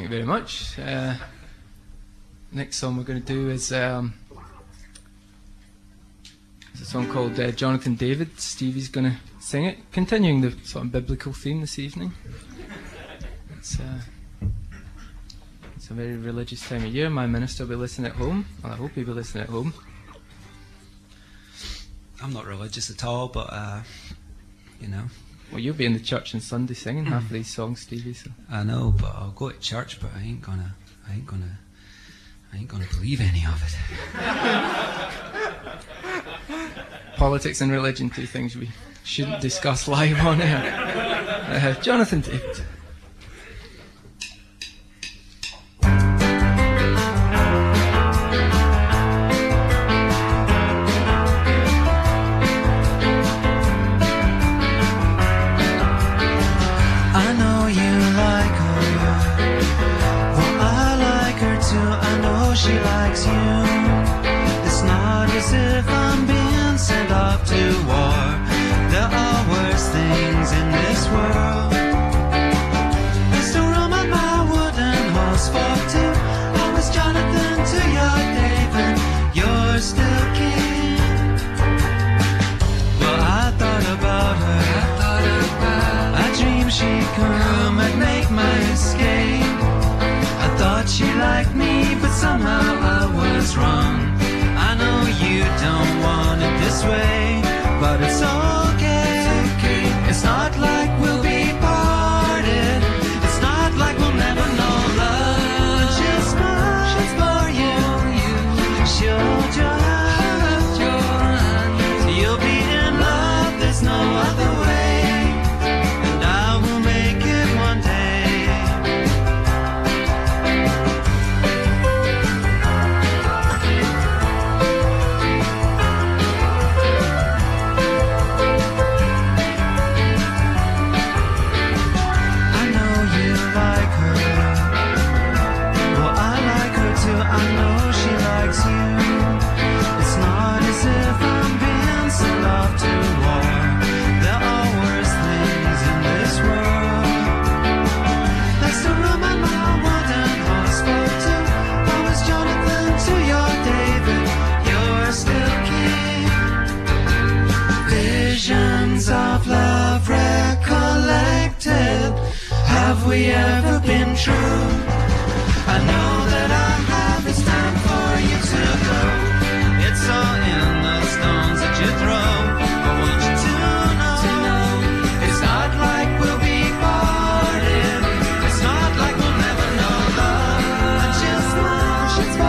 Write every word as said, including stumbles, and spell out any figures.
you very much. Uh, next song we're going to do is um, it's a song called uh, Jonathan David. Stevie's going to sing it, continuing the sort of biblical theme this evening. It's, uh, it's a very religious time of year. My minister will be listening at home, and I hope he'll be listening at home. I'm not religious at all, but uh, you know. Well, you'll be in the church on Sunday singing half of these songs, Stevie. So. I know, but I'll go to church, but I ain't gonna, I ain't gonna, I ain't gonna believe any of it. Politics and religion, two things we shouldn't discuss live on air. Uh, Jonathan David. She likes you. It's not as if I'm being sent off to war. There are worse things in this world. I still roam on my wooden horse for two. I was Jonathan to your David. You're still king. Well, I thought about her. I thought about. I dreamed she'd come and make my escape. I thought she liked me, but somehow I was wrong. I know you don't want it this way, but it's okay. It's not like we'll be parted. It's not like we'll never know love. She'll smile, she'll for you. She'll hold your hand. You'll be in love, there's no other way. And I will make it one day. Of love recollected, have we ever been true? I know that I have, it's time for you to go. It's all in the stones that you throw. I want you to know, to know it's not like we'll be parted. It's not like we'll never know love. And she'll smile, she'll smile.